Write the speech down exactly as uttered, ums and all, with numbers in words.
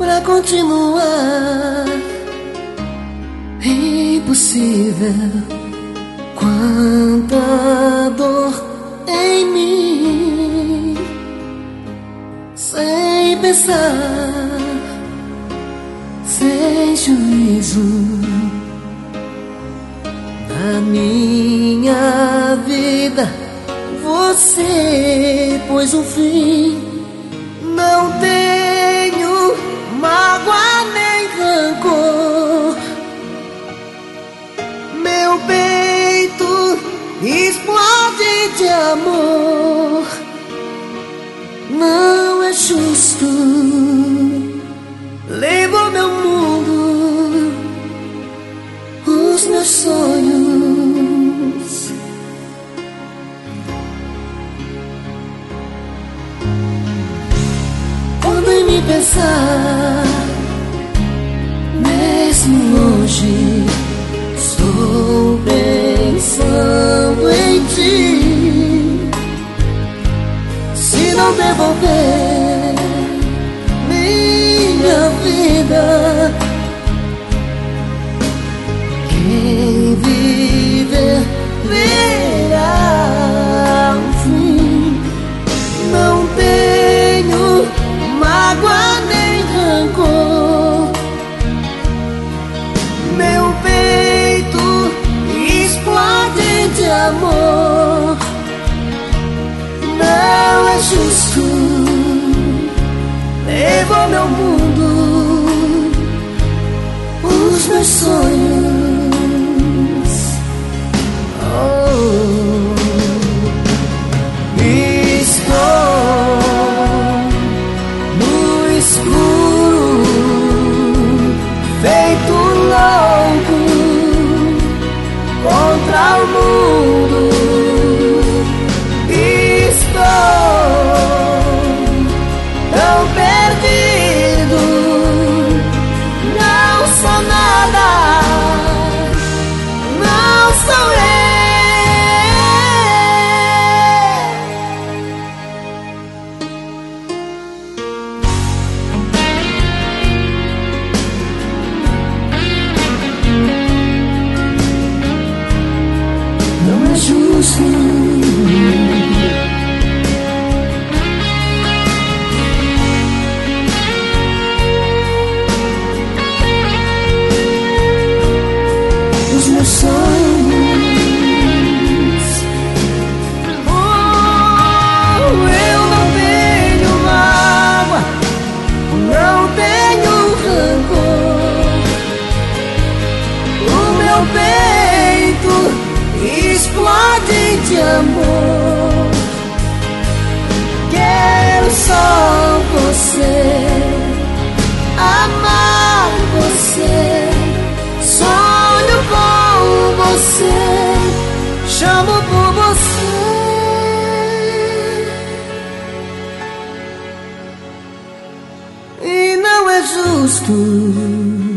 pra continuar. Impossível, quanta dor em mim. Sem pensar, sem juízo, na minha vida você pôs um fim. Não tenho mágoa nem rancor. Meu peito explode de amor. Não é justo. Levou meu mundo, os meus sonhos. Quando em mim pensar, mesmo longe, estou pensando em ti. Se não devolver minha vida, quem viver verá o fim. Não tenho mágoa nem rancor. Meu peito explode de amor. Não é justo. Levou meu mundo, os meus sonhos. Oh, estou no escuro, feito louco contra o mundo. Tão perdido, não sou nada, não sou eu. Não é justo. De amor, quero só você, amar você, sonho com você, chamo por você. E não é justo